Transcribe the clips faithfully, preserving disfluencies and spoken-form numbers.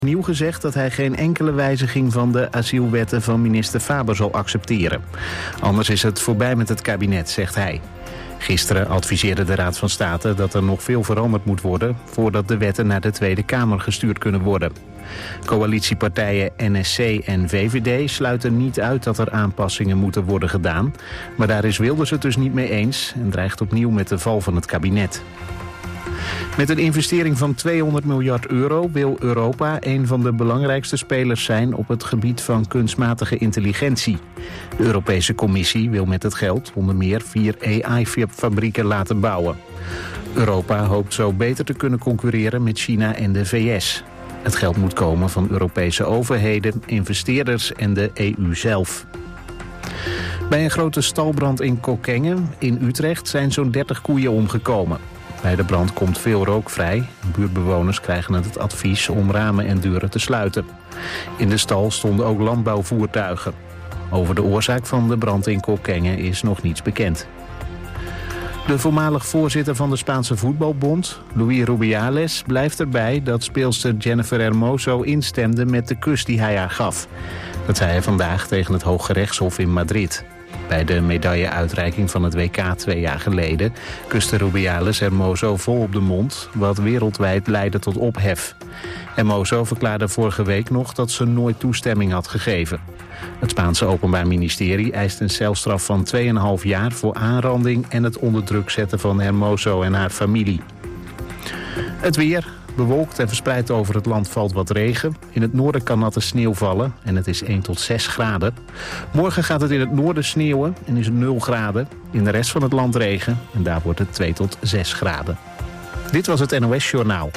Nieuw gezegd dat hij geen enkele wijziging van de asielwetten van minister Faber zal accepteren. Anders is het voorbij met het kabinet, zegt hij. Gisteren adviseerde de Raad van State dat er nog veel veranderd moet worden voordat de wetten naar de Tweede Kamer gestuurd kunnen worden. Coalitiepartijen N S C en V V D sluiten niet uit dat er aanpassingen moeten worden gedaan. Maar daar is Wilders het dus niet mee eens en dreigt opnieuw met de val van het kabinet. Met een investering van tweehonderd miljard euro wil Europa een van de belangrijkste spelers zijn op het gebied van kunstmatige intelligentie. De Europese Commissie wil met het geld onder meer vier A I-fabrieken laten bouwen. Europa hoopt zo beter te kunnen concurreren met China en de V S. Het geld moet komen van Europese overheden, investeerders en de E U zelf. Bij een grote stalbrand in Kockengen in Utrecht zijn zo'n dertig koeien omgekomen. Bij de brand komt veel rook vrij. Buurtbewoners krijgen het advies om ramen en deuren te sluiten. In de stal stonden ook landbouwvoertuigen. Over de oorzaak van de brand in Kockengen is nog niets bekend. De voormalig voorzitter van de Spaanse voetbalbond, Luis Rubiales, blijft erbij dat speelster Jennifer Hermoso instemde met de kus die hij haar gaf. Dat zei hij vandaag tegen het Hooggerechtshof in Madrid. Bij de medailleuitreiking van het W K twee jaar geleden kuste Rubiales Hermoso vol op de mond, wat wereldwijd leidde tot ophef. Hermoso verklaarde vorige week nog dat ze nooit toestemming had gegeven. Het Spaanse Openbaar Ministerie eist een celstraf van twee komma vijf jaar voor aanranding en het onder druk zetten van Hermoso en haar familie. Het weer. Bewolkt en verspreid over het land valt wat regen. In het noorden kan natte sneeuw vallen en het is één tot zes graden. Morgen gaat het in het noorden sneeuwen en is het nul graden. In de rest van het land regen en daar wordt het twee tot zes graden. Dit was het N O S Journaal.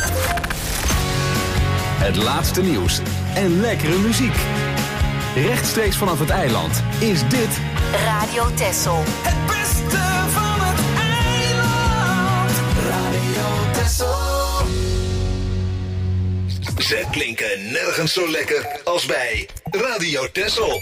Het laatste nieuws en lekkere muziek. Rechtstreeks vanaf het eiland is dit Radio Texel. Het beste van het eiland. Radio Texel. Ze klinken nergens zo lekker als bij Radio Texel.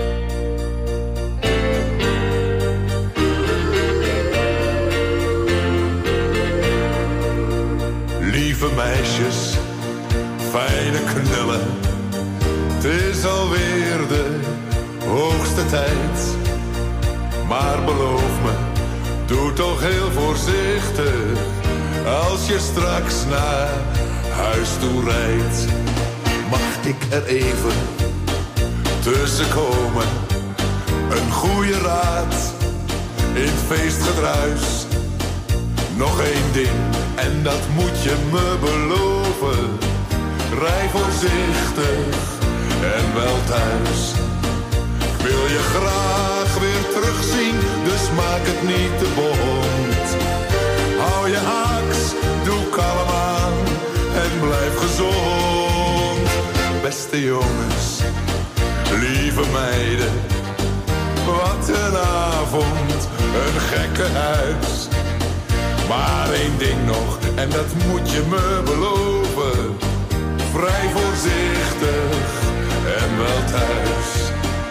Lieve meisjes, fijne knullen. Het is alweer de hoogste tijd. Maar beloof me, doe toch heel voorzichtig als je straks naar huis toe rijdt. Mag ik er even tussenkomen? Een goede raad in het feestgedruis. Nog één ding en dat moet je me beloven. Rij voorzichtig en wel thuis. Ik wil je graag weer terugzien, dus maak het niet te bont. Hou je haaks, doe kalm aan en blijf gezond. Beste jongens, lieve meiden, wat een avond, een gekke huis. Maar één ding nog, en dat moet je me beloven. Vrij voorzichtig en wel thuis.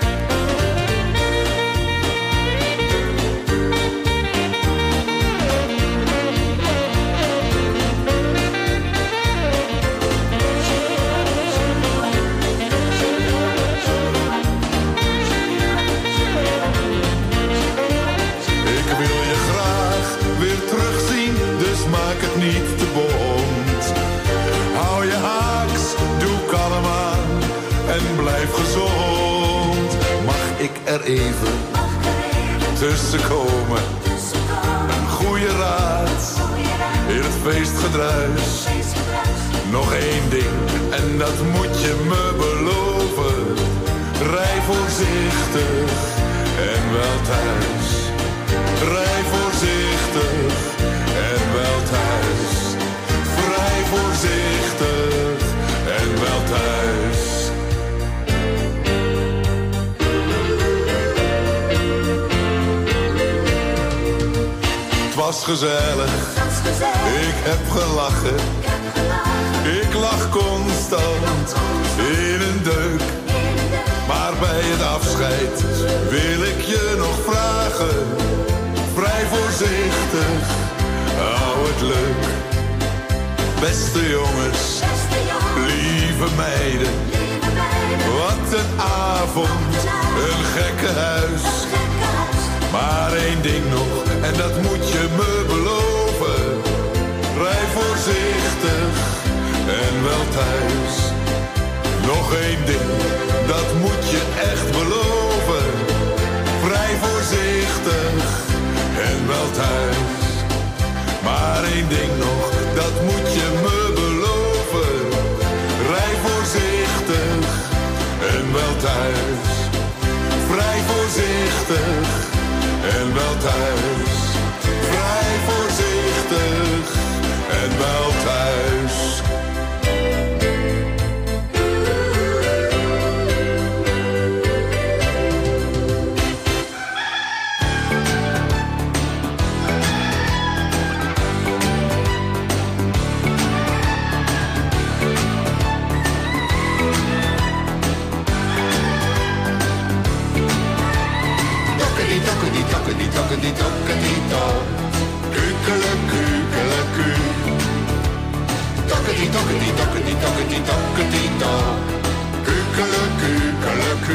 Maak het niet te bont. Hou je haaks, doe kalm aan en blijf gezond. Mag ik er even tussenkomen? Een goede raad in het feestgedruis. Nog één ding en dat moet je me beloven. Rij voorzichtig en wel thuis. Rij voorzichtig en wel thuis. Vrij voorzichtig en wel thuis. Het was gezellig, ik heb gelachen. Ik lag constant in een deuk. Maar bij het afscheid wil ik je nog vragen. Vrij voorzichtig, hou het leuk. Beste jongens, lieve lieve meiden, wat een avond, een gekke huis. Maar één ding nog, en dat moet je me beloven. Rij voorzichtig en wel thuis. Nog één ding, dat moet je echt beloven. Rij voorzichtig en wel thuis. Maar één ding nog, dat moet je me beloven. Rij voorzichtig en wel thuis. Vrij voorzichtig en wel thuis. Vrij voorzichtig en wel thuis. Tokkedi tokkedi tok, kukele kukele ku. Tokkedi tokkedi tokkedi tokkedi tokkedi tok, kukele kukele ku.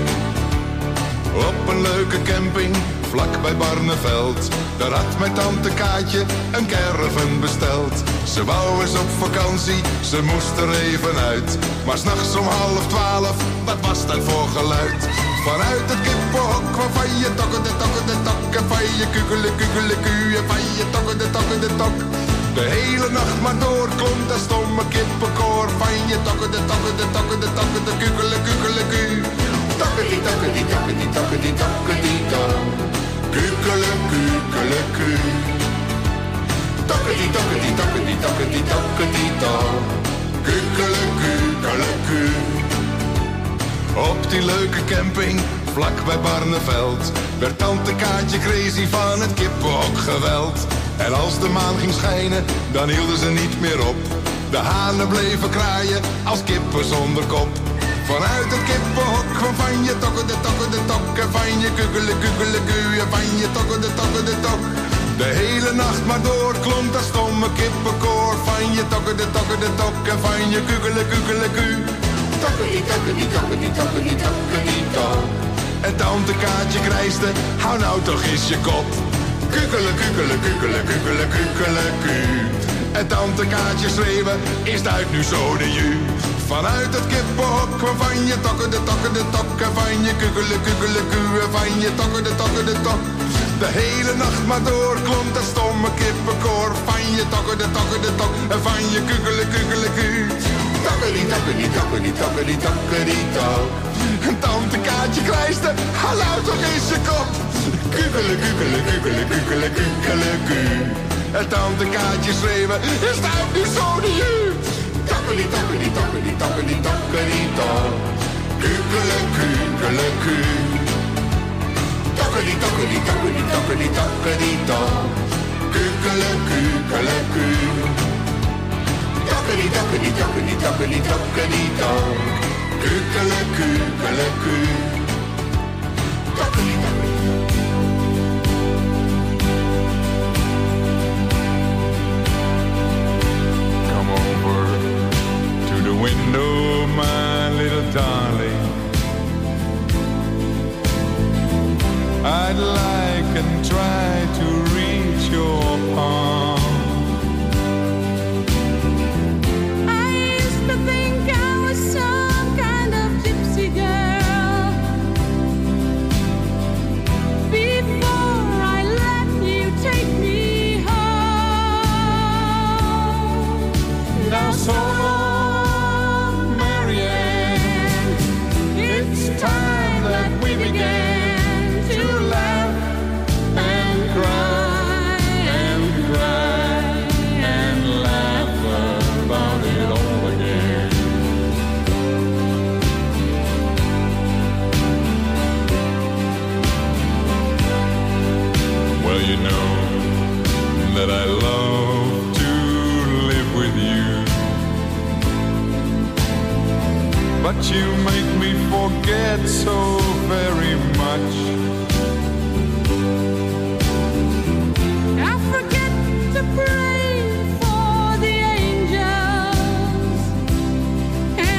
Op een leuke camping, vlak bij Barneveld, daar had mijn tante Kaatje een caravan besteld. Ze wou eens op vakantie, ze moest er even uit. Maar 's nachts om half twaalf, wat was dat voor geluid? Vanuit het kippenhok waarvan je tokken de tokken de tok. En van je kukele kukele ku. En van je tokken de tokken de tok. De hele nacht maar door klonk dat stomme kippenkoor. Van je tokken de tokken de tokken de tokken de kukele kukele ku. Tokken die tokken die tokken die tokken die tokken die tok. Kukele kukele ku. Tokken die tokken die tokken die tokken die tokken die tok. Kukele kukele ku. Op die leuke camping, vlak bij Barneveld, werd tante Kaatje crazy van het kippenhok geweld. En als de maan ging schijnen, dan hielden ze niet meer op. De hanen bleven kraaien als kippen zonder kop. Vanuit het kippenhok kwam van je tokken de tokken de tok. En van je kukele kukele ku. En van je tokken de tokken de tok. De hele nacht maar door klonk dat stomme kippenkoor. Van je tokken de tokken de tok. En van je kukele kukele ku. Tokkedi, tokkedi, tokkedi, tokkedi, tokkedi, tok. En tante Kaatje krijste, hou nou toch eens je kop. Kukele, kukele, kukele, kukele, kukele, ku. En tante Kaatje schreeuwen, is het uit nu zo de ju. Vanuit het kippenhok kwam van je tokken de tokken de tok. En van je kukele, kukele, ku. En van je tokken de tokken de tok. De hele nacht maar door klonk dat stomme kippenkoor. Van je tokken de tokken de tok. En van je kukele, kukele, ku. Tokkedi, tokkedi, tokkedi, tokkedi, tokkedi, tok. En tante Kaatje krijste, hou nou toch eens je kop. Kukele, kukele, kukele, kukele, kukele, ku. En tante Kaatje schreeuwen, is het uit nu zo de ju. Tokkedi, tokkedi, tokkedi, tokkedi, tokkedi, tok. Kukele, kukele, ku. Tokkedi, tokkedi, tokkedi, tokkedi, tokkedi, tok. Kukele, kukele, ku. Tokkedi, tokkedi, tokkedi, tokkedi, tokkedi, tok. Kukele, kukele, ku. Tokkedi, tokkedi. Come over to the window, my little darling. I'd like and try to reach your palm. But you make me forget so very much. I forget to pray for the angels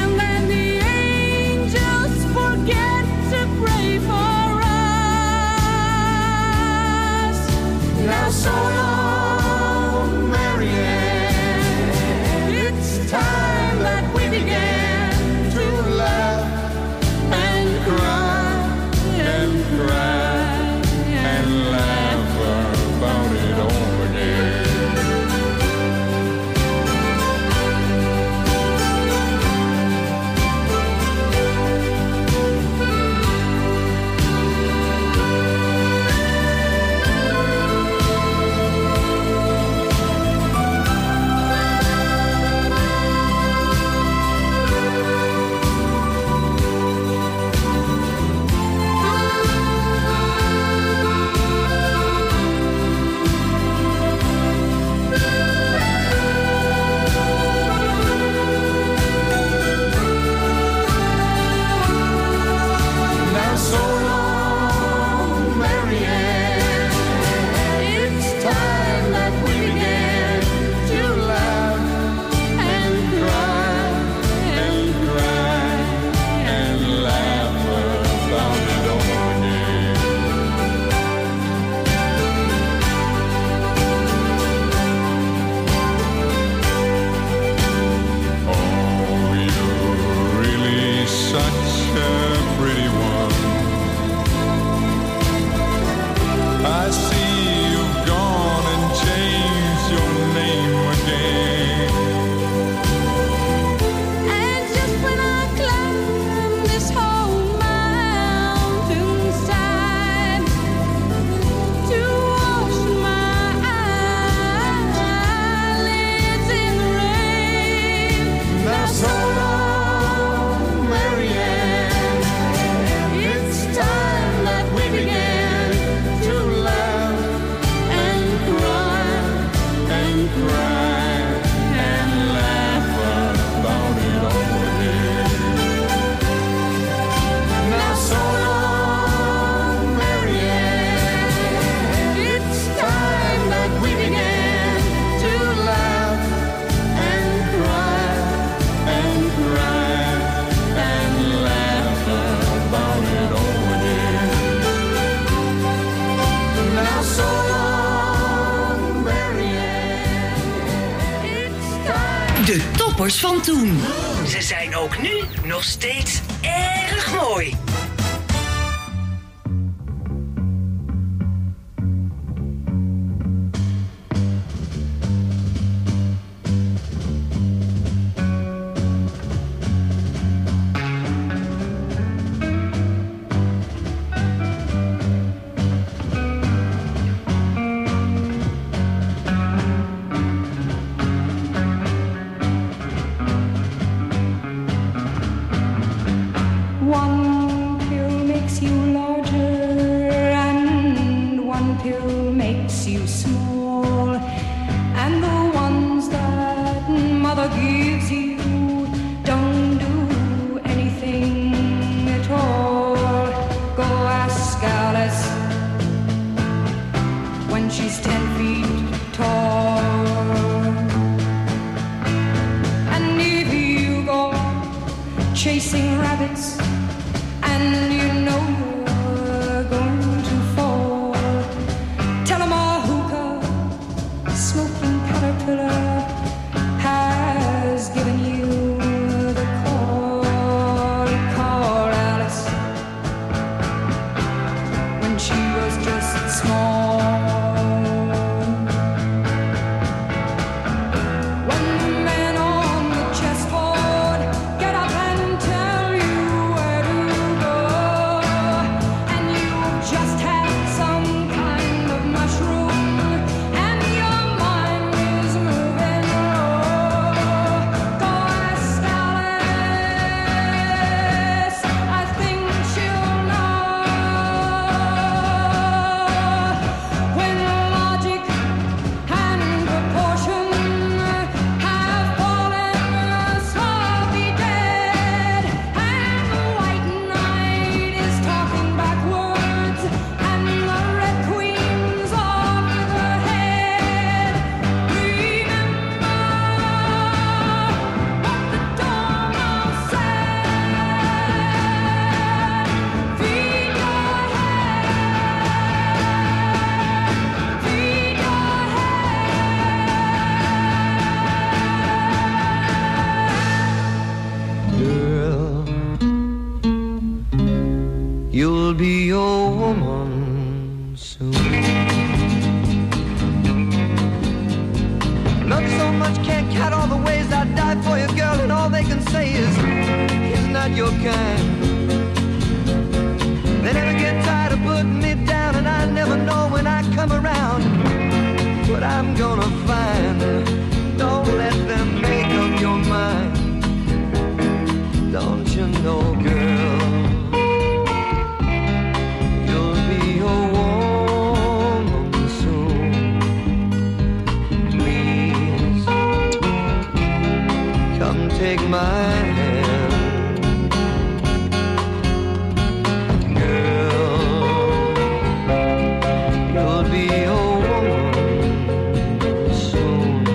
nummers van toen. Ze zijn ook nu nog steeds erg mooi.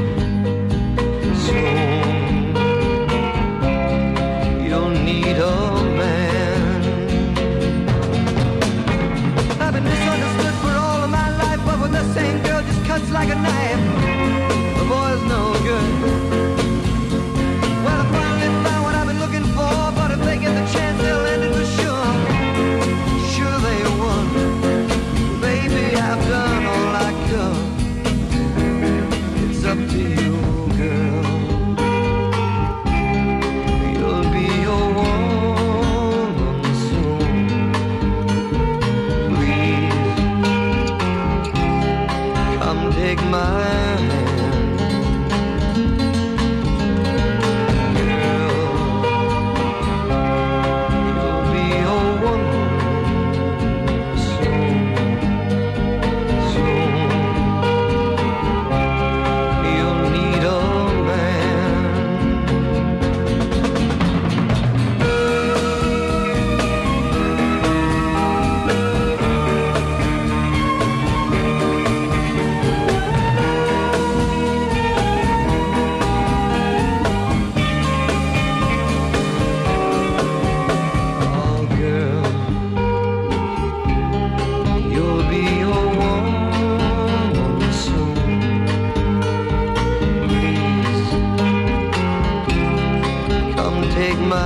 Need a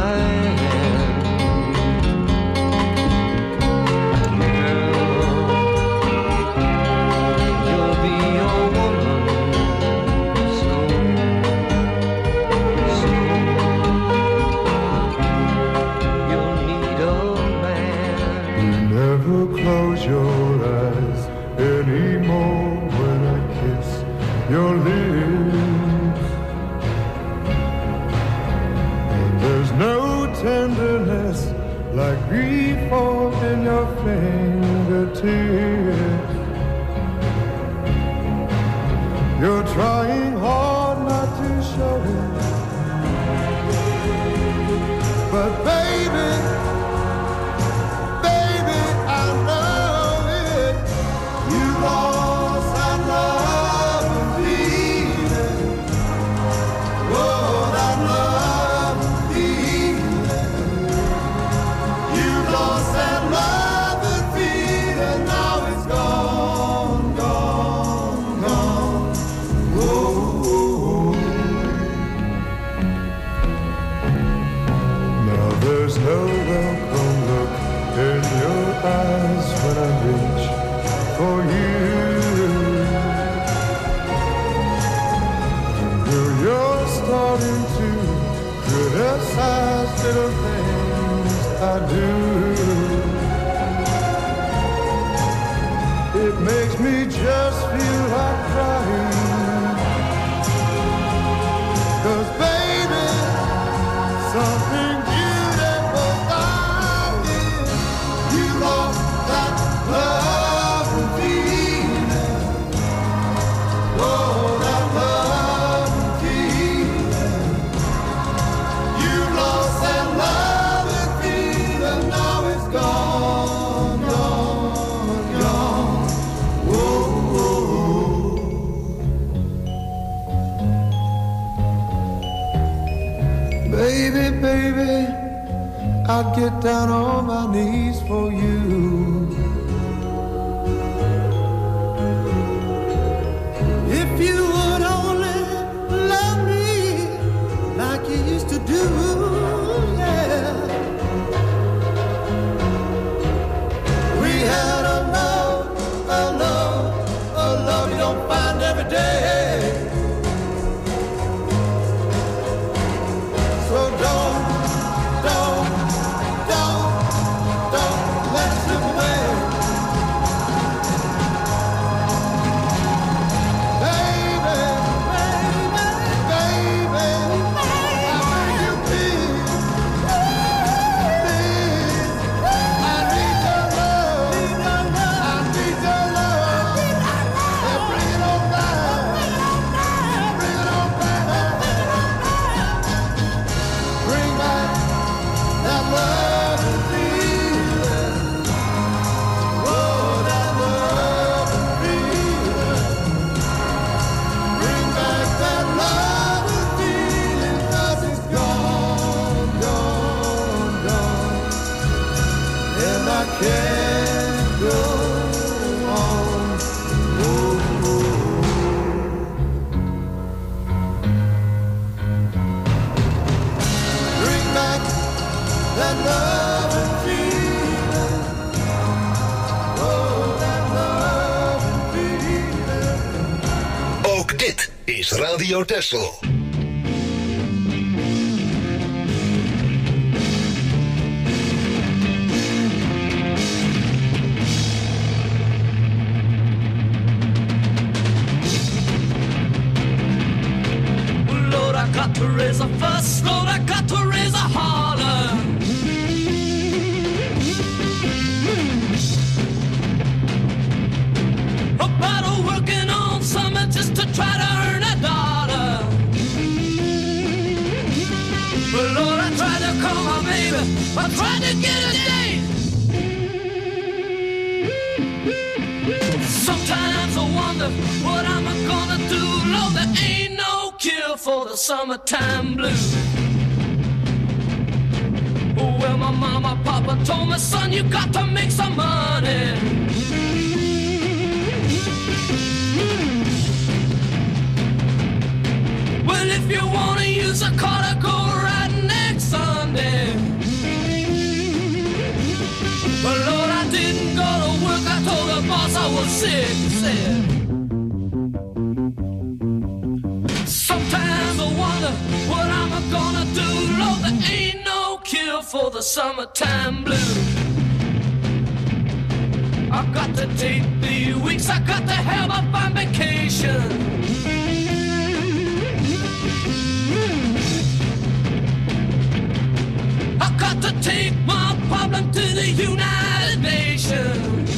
hand. Close your eyes anymore when I kiss your lips. And there's no tenderness like grief in your fingertips. You're trying hard not to show it, but baby, lost that love and feeling. Oh, that love and feeling. You lost that love and feeling. Now it's gone, gone, gone. Whoa. Now there's no welcome look in your eyes when I reach for you. You're starting to criticize little things I do. It makes me just feel like crying. 'Cause baby, something beautiful about it. You lost that love. Baby, baby, I'd get down on my knees for you. If you would only love me like you used to do, yeah. We had a love, a love, a love you don't find every day. So don't, don't, don't, don't let it slip away. Baby, baby, baby, how will you be? Please, I need your love, I need your love. And bring it on back, bring it on back. Bring back that love and feeling. Oh, that love and feeling. Bring back that love and feeling. 'Cause it's gone, gone, gone. And I can't go on. Oh, oh. Bring back that love and feeling. Oh, that love and feeling. Ook dit is Radio Texel. Lord, I got to raise a fuss. Lord, I got to raise a holler. About a working on something just to try to earn a dollar. But Lord, I tried to call my baby. I tried to get a date. Sometimes I wonder what I'm gonna do. Lord, there ain't no cure for the summertime blues. Well, my mama, papa told me, son, you got to make some money. Well, if you wanna use a car to go right next Sunday, was sick, sick. Sometimes I wonder what I'm gonna do. Lord, there ain't no cure for the summertime blues. I got to take the weeks, I got to have up on vacation. I got to take my problem to the United Nations.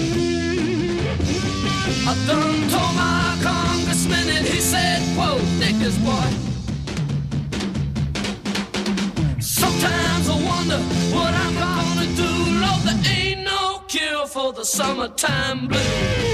I done told my congressman and he said, quote, take this boy. Sometimes I wonder what I'm gonna do. Lord, there ain't no cure for the summertime blues.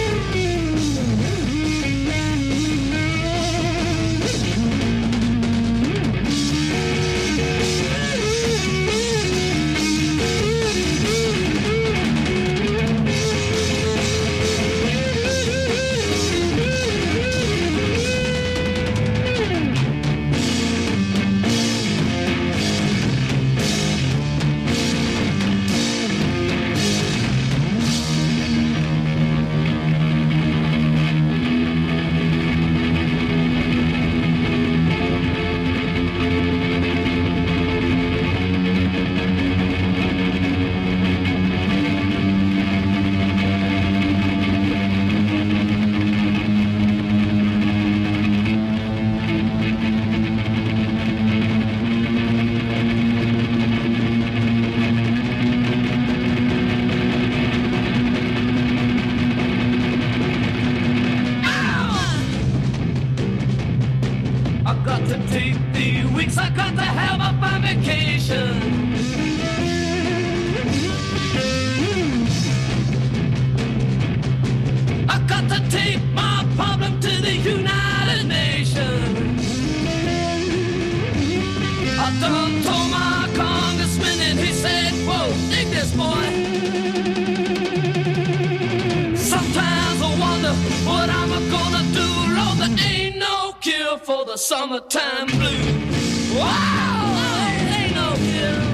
Summertime blues. Wow, ain't no cure.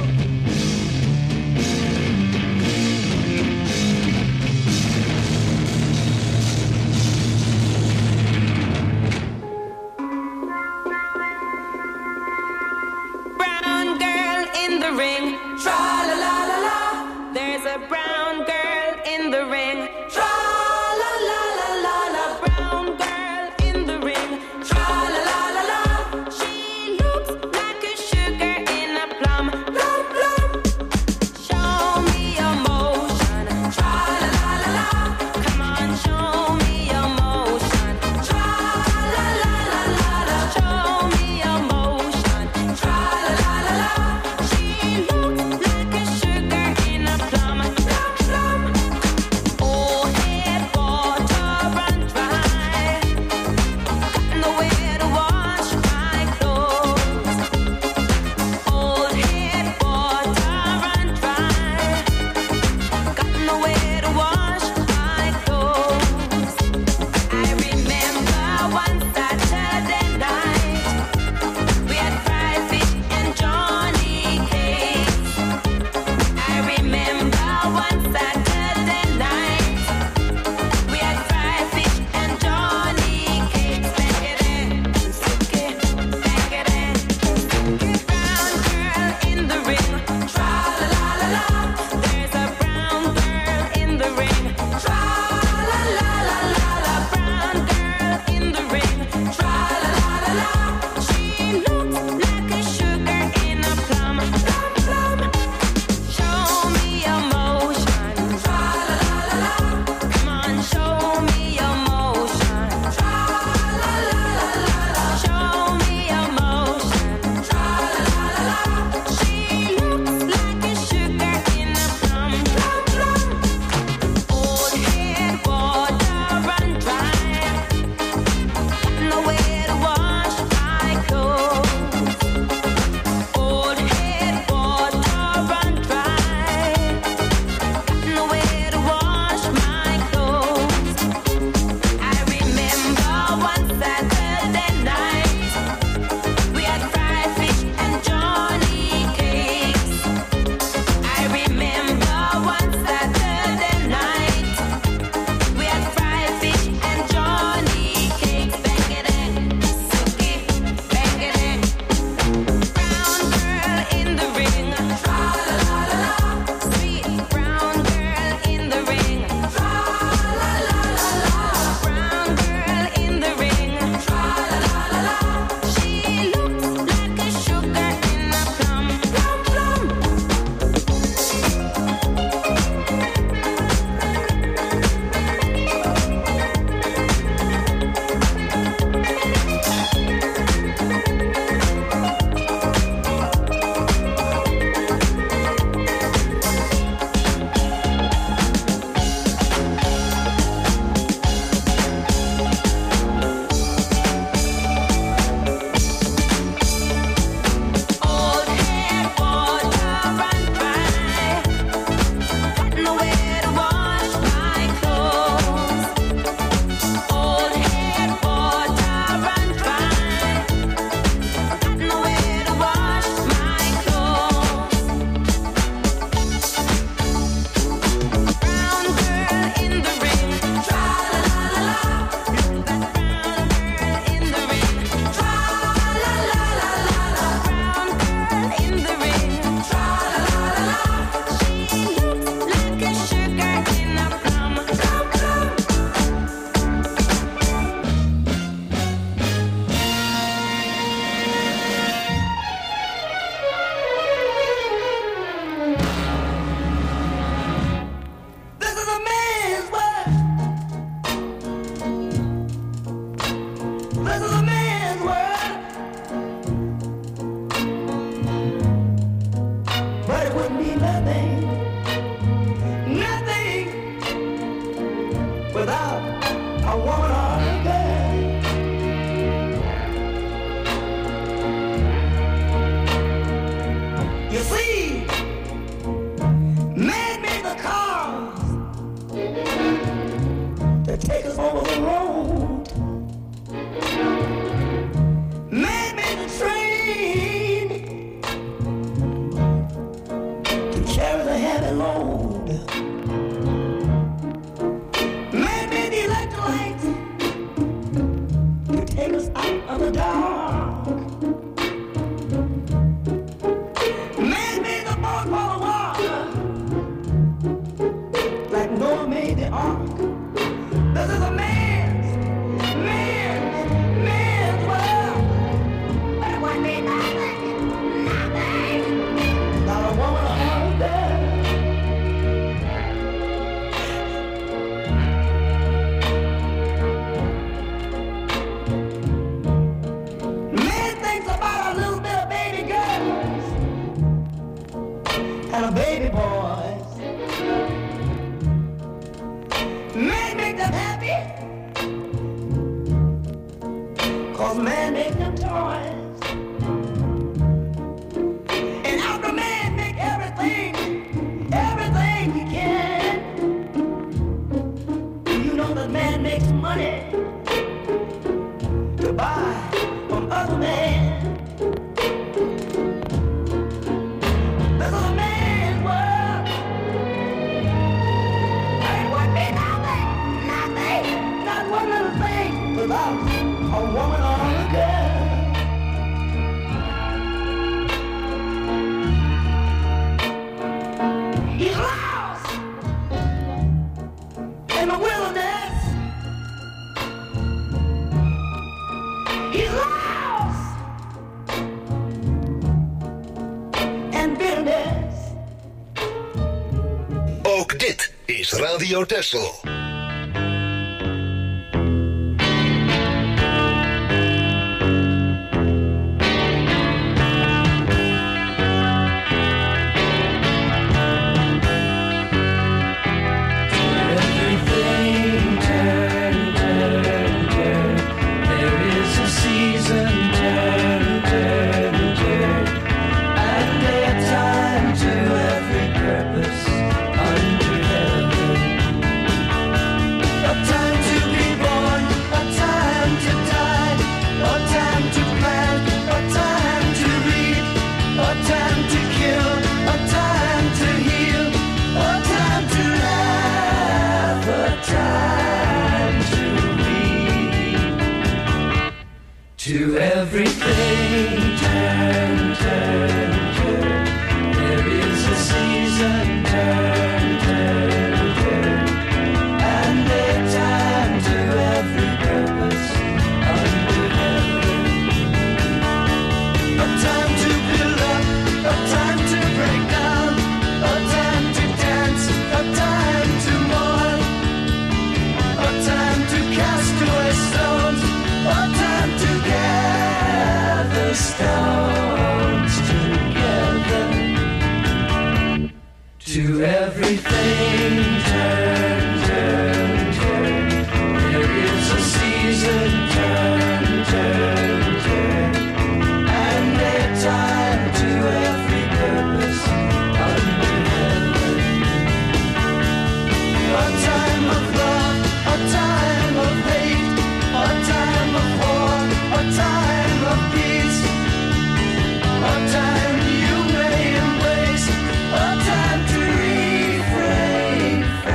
Brown girl in the ring, tra la la la la. There's a brown girl in the ring, tra la la la la la. Brown girl in the ring, tra la la. but it wouldn't be nothing, nothing without a woman or a girl. You see, man made the cars to take us over the road. Man made the train to carry the heavy load. Man made the electric lights to take us out of the dark. Man made the boat for the water, like Noah made the ark. This is a man's, man's, man's world. But it wouldn't be nothing, nothing. Not a woman or a girl. Man thinks about a little bit of baby girls and a baby boys. Man make them happy, cause man make them toys. And after man make everything, everything he can, you know that man makes money to buy from other men. This is a man's world. It would be nothing, nothing, not one little thing without a woman or a girl. He's lost in the wilderness. He's lost in bitterness. Ook dit is Radio Texel. Everything turn, turn, turn. There is a season, turn, turn, turn. And their time to every purpose under heaven. A time to be born, a time to die, a time to plant, a time to reap, a time to kill, a time to heal, a time to laugh, a time to weep. To everything turn, turn, turn. There is a season, turn, turn, turn. And their time to every purpose under heaven. A time to build up, a time to break down, a time to dance, a time to mourn, a time to cast away stones, a time to gather stones together. To everything turn, turn, turn. There is a season, turn, turn, turn. And their time to every purpose under heaven. A time of love, a time of hate, a time of war, a time of peace, a time you may embrace, a time to refrain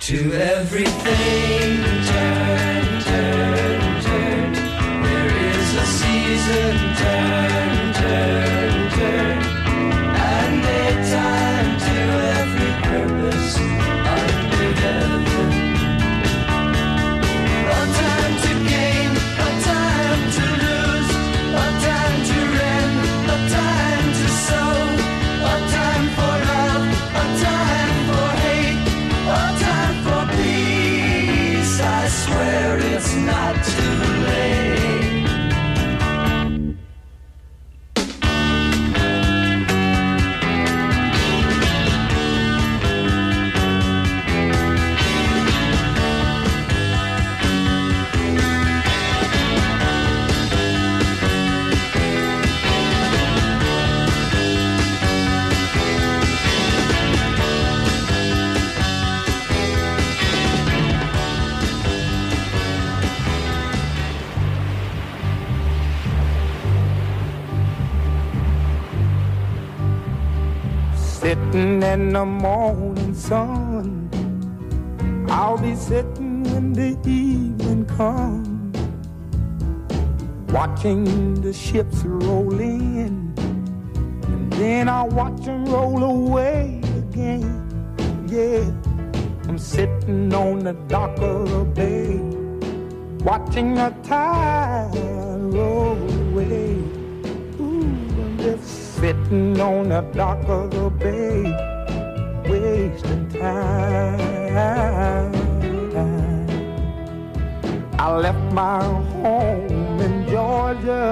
To everything, turn, turn, turn. There is a season, turn, turn, turn. And a time to every purpose under heaven. A time to gain, a time to lose, a time to rend, a time to sow, a time for love, a time for hate, a time for peace. I swear it's not too late. Sitting in the morning sun, I'll be sitting when the evening comes, watching the ships roll in, and then I'll watch them roll away again. Yeah, I'm sitting on the dock of the bay, watching the tide roll away. Ooh, I'm just sitting on the dock of the bay, wasting time. I left my home in Georgia,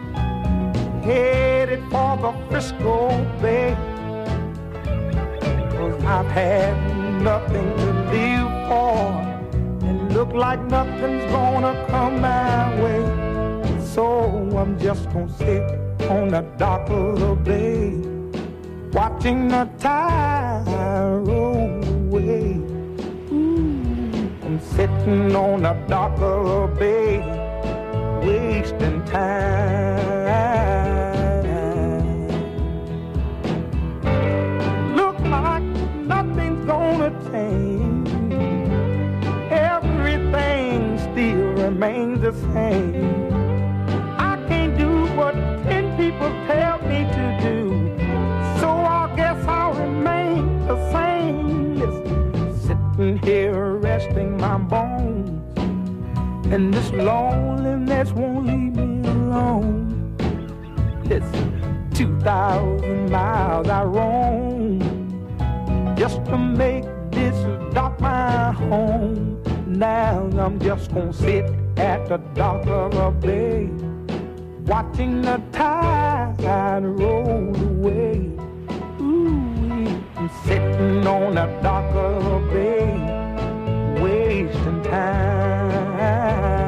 headed for the Frisco Bay, 'cause I've had nothing to live for, and look like nothing's gonna come my way. So I'm just gonna sit on the dock of the bay, watching the tide roll away. Ooh, I'm sitting on the dock of the bay, wasting time. Look like nothing's gonna change, everything still remains the same. I can't do what ten people tell me to do, so I guess I'll remain the same. Listen, sitting here resting my bones, and this loneliness won't leave me alone. Listen, two thousand miles I roam just to make this dock my home. Now I'm just gonna sit at the dock of a bay, watching the tide roll away. Ooh, I'm sitting on the dock of a bay, wasting time.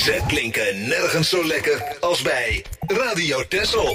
Ze klinken nergens zo lekker als bij Radio Texel.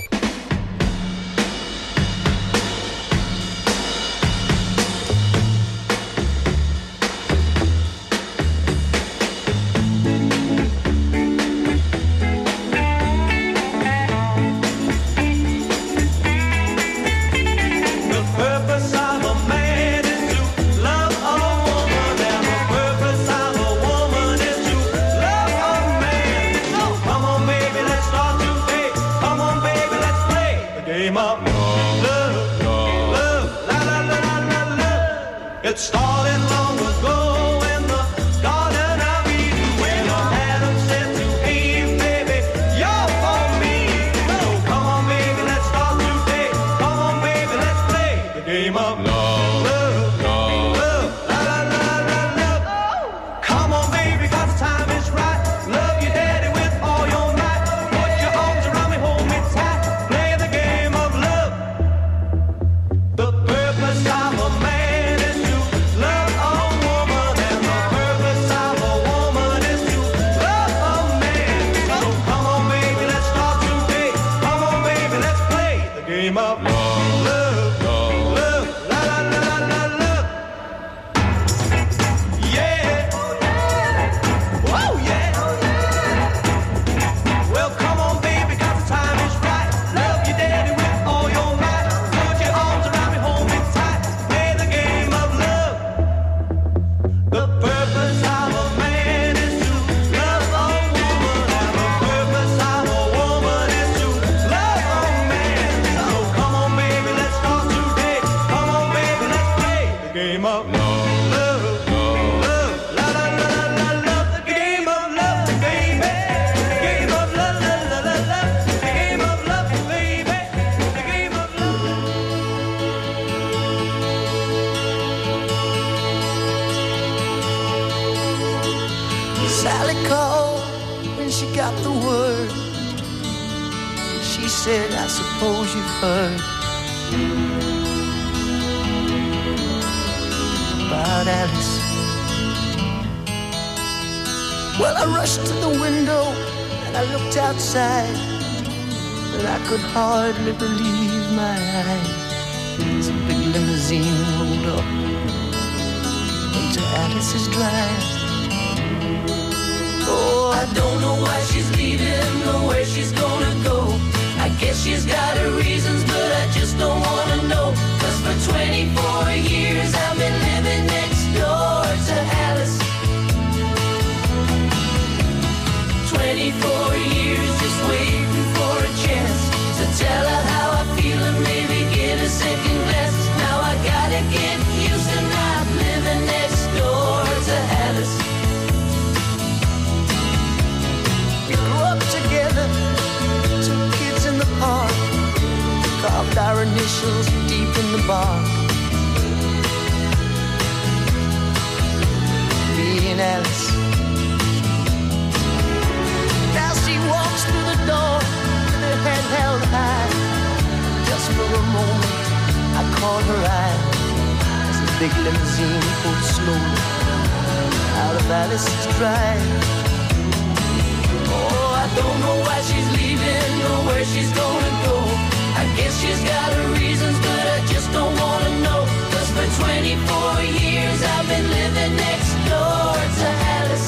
It started long ago in the Garden of Eden when Adam said to Eve, baby, you're for me. So come on, baby, let's start today. Come on, baby, let's play the game of love, love, love, love, la la la la love. Come on, baby, 'cause the time is right. Love your daddy with all your might. Put your arms around me, hold me tight. Play the game of love. The purpose of a man. Game of love, love, love, love, la la la la love. Yeah, oh yeah. Well, come on, baby, 'cause the time is right. Love your daddy with all your might. Put your arms around me, hold me tight. Play the game of love. The purpose of a man is to love a woman, and the purpose of a woman is to love a man. Game of love, love, love, la la la la love. The game of love, baby. The game of love, la la la la. The game of love, baby. The game of love. Sally called when she got the word. She said, I suppose you've heard about Alice. Well, I rushed to the window and I looked outside, but I could hardly believe my eyes as a big limousine rolled up into Alice's drive. Oh, I don't know why she's leaving or where she's gonna go. I guess she's got her reasons, but I just don't wanna know. 'Cause for twenty-four years I've been living next door to Alice. twenty-four years just waiting for a chance to tell her how I feel and maybe get a second glance. Now I gotta get used to not living next door to Alice. We grew up together, two kids in the park, carved our initials deep in the bark. Me and Alice. Now she walks through the door with her head held high. Just for a moment, I caught her eye as the big limousine pulled slowly out of Alice's drive. Oh, I don't know why she's leaving or where she's gonna go. I guess she's got her reasons, but I just don't wanna know. 'Cause for twenty-four years I've been living next door to Alice.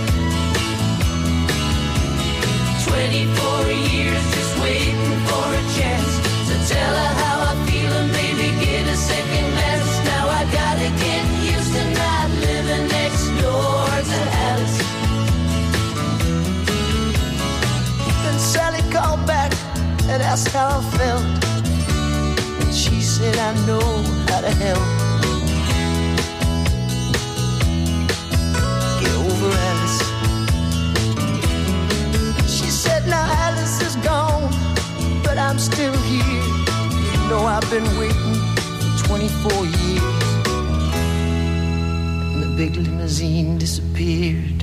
twenty-four years just waiting for a chance to tell her how I feel and maybe get a second glance. Now I gotta get used to not living next door to Alice. Then Sally called back and asked how I felt, and she said, I know how to help. Get over Alice. She said, now Alice is gone, but I'm still here. You know I've been waiting for twenty-four years. And the big limousine disappeared.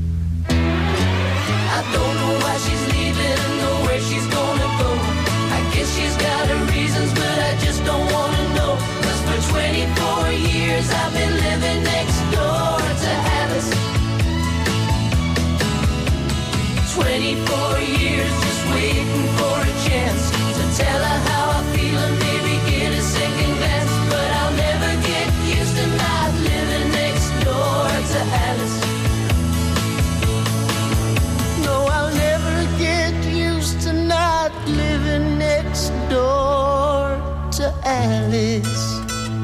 I don't know why she's leaving or where she's gonna go. I guess she's got her reasons, but I just don't wanna know. 'Cause for twenty-four years I've been living next door to Alice. Alice.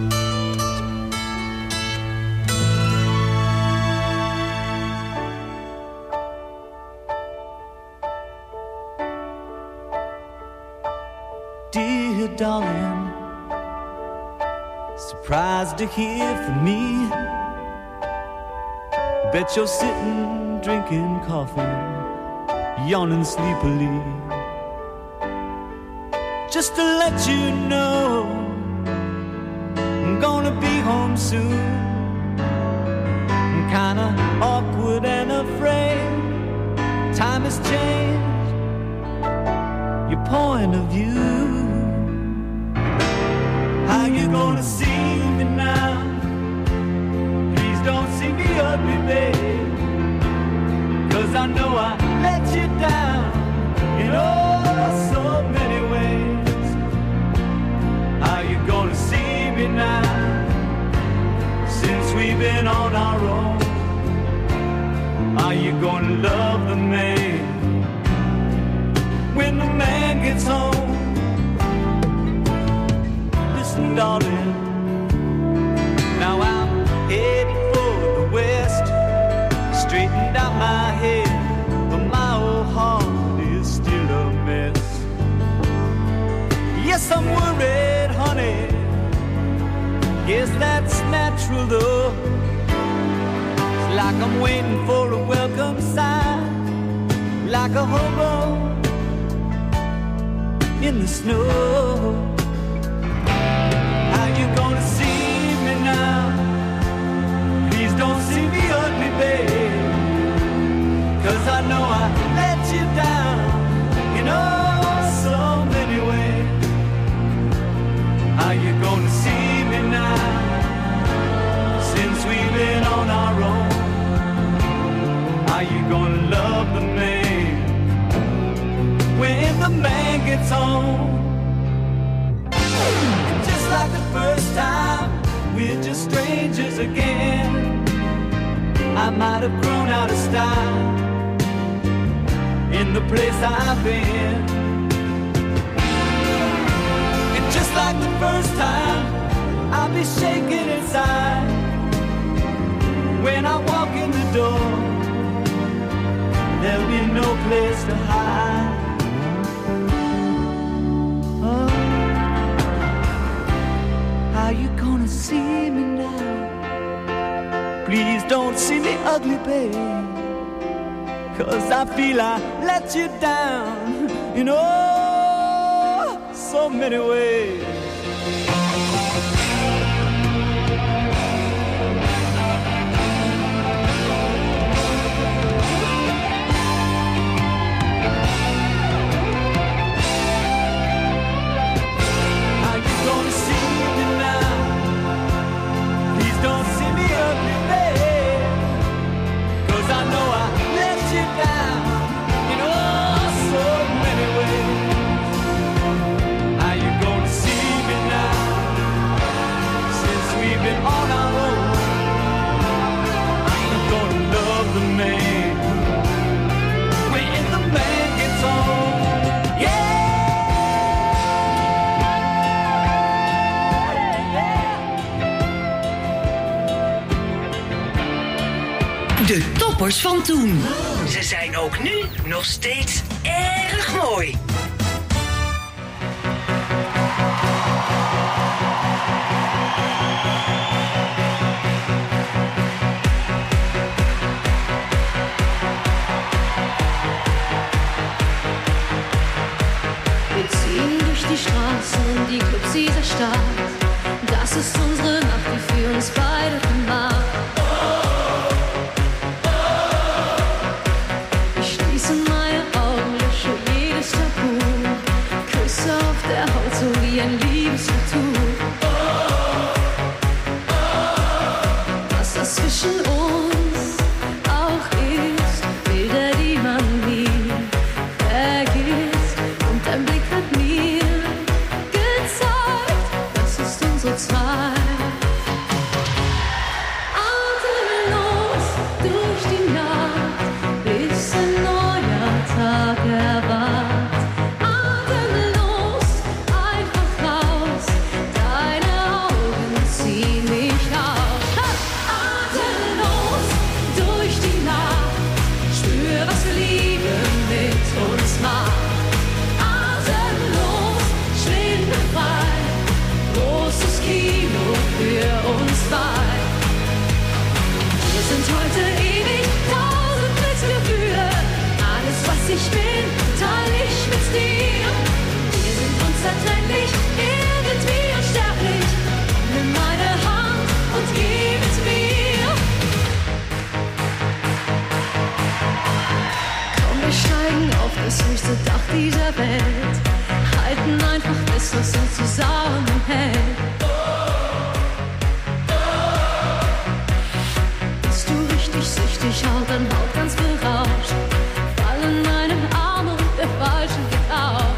Dear darling, surprised to hear from me. Bet you're sitting drinking coffee, yawning sleepily. Just to let you know, I'm gonna be home soon. I'm kinda awkward and afraid. Time has changed your point of view. How you gonna see me now? Please don't see me ugly, babe, 'cause I know I let you down in oh so many ways. How you gonna see me now? Since we've been on our own, are you gonna love the man when the man gets home? Listen, darling, now I'm heading for the west, straightened out my head, but my old heart is still a mess. Yes, I'm worried, honey, guess that's natural though. It's like I'm waiting for a welcome sign, like a hobo in the snow. How you gonna see me now? Please don't see me ugly, babe, 'cause I know I let you down in oh so many ways. How you gonna see me now? Since we've been on our own, are you gonna love the man when the man gets home? Just like the first time, we're just strangers again. I might have grown out of style in the place I've been. And just like the first time, I'll be shaking inside when I walk in the door. There'll be no place to hide. Oh, how you gonna see me now? Please don't see me ugly, babe, 'cause I feel I let you down in oh so many ways. Don't see me ugly, babe, 'cause I know I let you down in oh so many ways. How you gonna see me now? Since we've been on our own, I'm gonna love the man when the man gets home. Yeah. De toppers van toen. Ze zijn ook nu nog steeds erg mooi. Wir ziehen durch die Straßen, die Clubs dieser Stadt. Das ist unsere Nacht, die für uns beide gemacht. So wie ein Liebestattoo. Was das zwischen uns auch ist, Bilder, die man nie vergisst. Und dein Blick hat mir gezeigt, das ist unsere Zeit. Kino für uns zwei. Wir sind heute ewig, tausend Blitzgefühle. Alles, was ich bin, teile ich mit dir. Wir sind unzertrennlich, irgendwie unsterblich. Nimm meine Hand und geh mit mir. Komm, wir steigen auf das höchste Dach dieser Welt. Halten einfach fest, was uns zusammenhält. Bist du richtig süchtig, Haut an Haut ganz berauscht. Fall in meine Arme und der Falsche geht auf.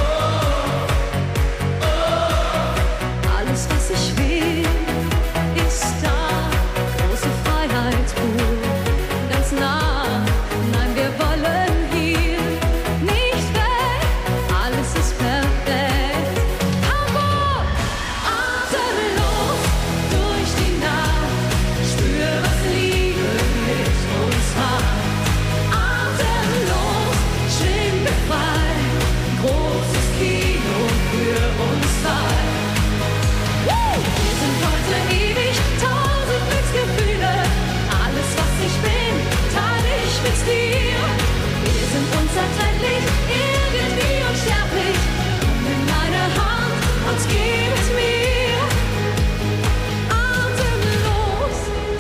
Alles, was ich will, ist da. Große Freiheit, pur, ganz nah. Nein, wir wollen hier nicht weg. Alles ist perfekt. Hamburg! Atemlos durch die Nacht. Spür, was Liebe mit uns macht. Atemlos, schwing befreit. Großes Kino für uns zwei. Wir sind heute ewig, tausend Glücksgefühle. Alles, was ich bin, teile ich mit dir. Wir sind unzertrennlich, irgendwie unsterblich. Komm in meine Hand und geh mit mir. Atemlos.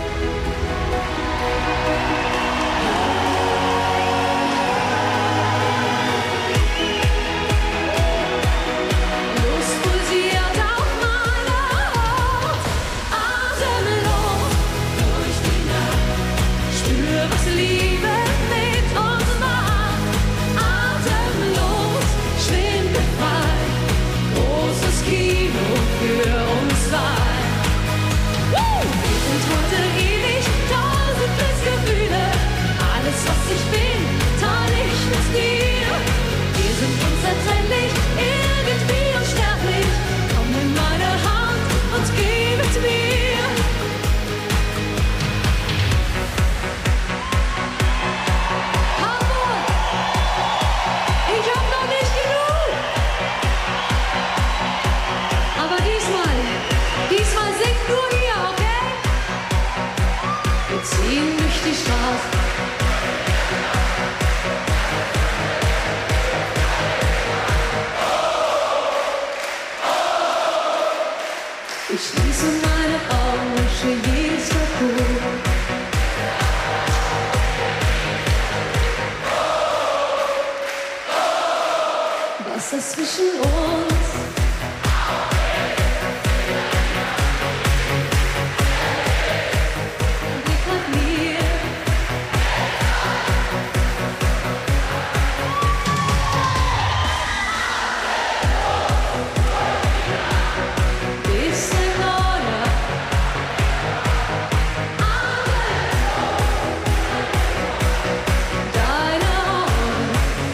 Lust pulsiert auf meiner Haut. Atemlos durch die Nacht. Spür, was Liebe mit uns macht. Atemlos, schwimmen befreit. Großes Kino für uns zwei. Wir sind heute ewig, tausend Blitzgefühle. Alles, was ich bin, teile ich mit dir. Wir sind unzertrennlich, irgendwie unsterblich. Komm in meine Hand und geh mit mir. Hamburg! Ich hab noch nicht genug. Aber diesmal, diesmal singt nur hier, okay? Wir ziehen durch die Straßen. Ich schließe meine Augen, wische jedes Tattoo. Was ist zwischen uns? Blick nach mir. Bist in Order. Deine Augen.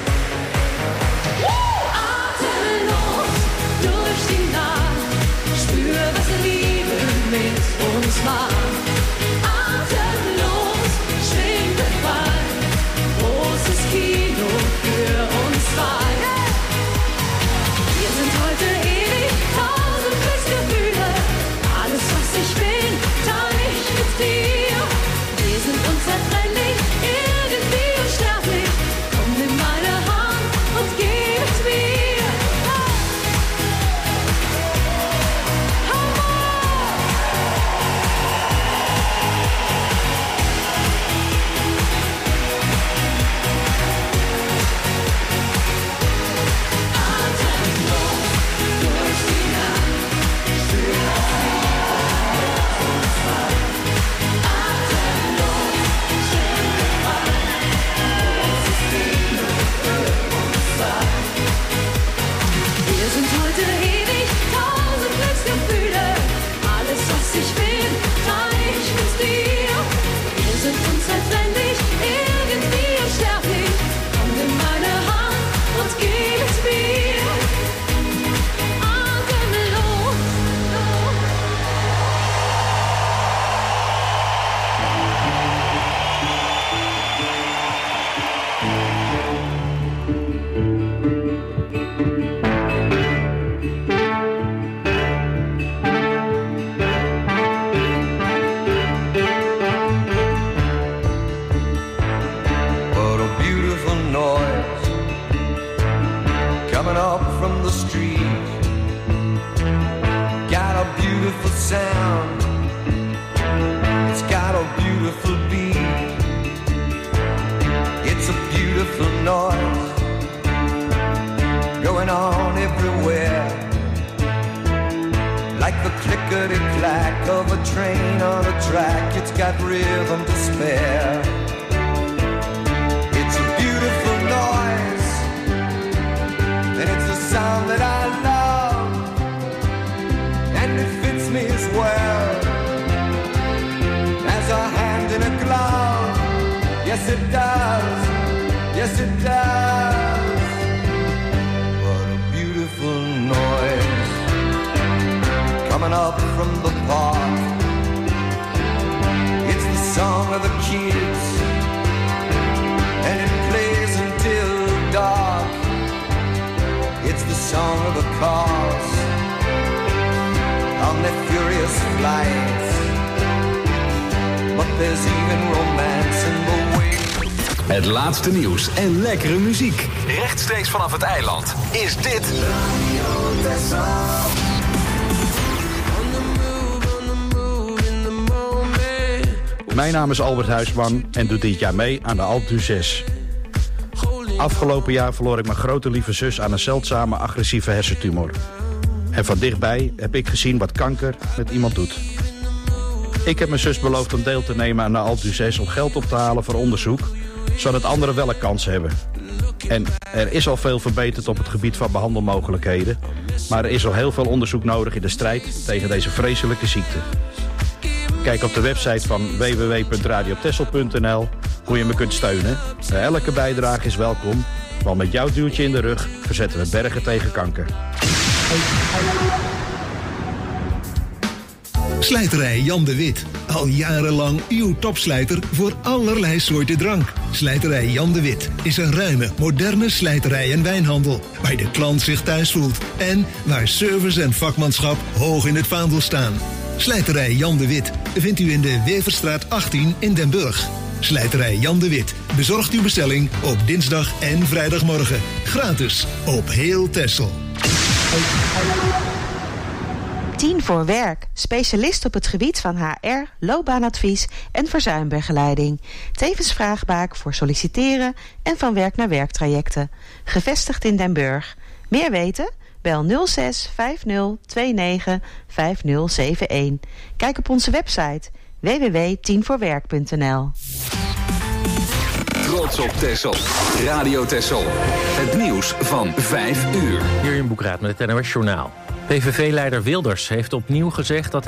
Atemlos durch die Nacht. Spür, was Liebe mit uns macht. Atemlos, schwing befreit. Großes Kino für uns zwei. Wir sind heute ewig, tausend Glücksgefühle. Alles, was ich bin, teile ich mit dir. Wir sind unzertrennlich, irgendwie unsterblich. Komm, nimm meine Hand und geh mit mir. Hamburg! sound. It's got a beautiful beat. It's a beautiful noise going on everywhere. Like the clickety-clack of a train on a track. It's got rhythm to spare. It's a beautiful noise, and it's a sound that I love, and it fits me as well as a hand in a glove. Yes it does, yes it does. What a beautiful noise coming up from the park. It's the song of the kids, and it plays until dark. It's the song of the cars on their furious flights. But there's even romance in the way. Het laatste nieuws en lekkere muziek. Rechtstreeks vanaf het eiland is dit Radio Texel. Mijn naam is Albert Huisman en doe dit jaar mee aan de Alpe d'Huez. Afgelopen jaar verloor ik mijn grote lieve zus aan een zeldzame agressieve hersentumor. En van dichtbij heb ik gezien wat kanker met iemand doet. Ik heb mijn zus beloofd om deel te nemen aan de Alpe d'Huez om geld op te halen voor onderzoek, zodat anderen wel een kans hebben. En er is al veel verbeterd op het gebied van behandelmogelijkheden, maar er is al heel veel onderzoek nodig in de strijd tegen deze vreselijke ziekte. Kijk op de website van w w w punt radio texel punt n l hoe je me kunt steunen. Elke bijdrage is welkom, want met jouw duwtje in de rug verzetten we bergen tegen kanker. Slijterij Jan de Wit. Al jarenlang uw topslijter voor allerlei soorten drank. Slijterij Jan de Wit is een ruime, moderne slijterij en wijnhandel, waar de klant zich thuis voelt en waar service en vakmanschap hoog in het vaandel staan. Slijterij Jan de Wit vindt u in de Weverstraat achttien in Den Burg. Slijterij Jan de Wit bezorgt uw bestelling op dinsdag en vrijdagmorgen. Gratis op heel Texel. tien voor werk. Specialist op het gebied van H R, loopbaanadvies en verzuimbegeleiding. Tevens vraagbaak voor solliciteren en van werk naar werktrajecten. Gevestigd in Den Burg. Meer weten? Bel nul zes vijf nul twee negen vijf nul zeven een. Kijk op onze website w w w punt tien voor werk punt n l. Trots op Texel. Radio Texel. Het nieuws van vijf uur. Hier in Boekraad met het N O S Journaal. P V V-leider Wilders heeft opnieuw gezegd dat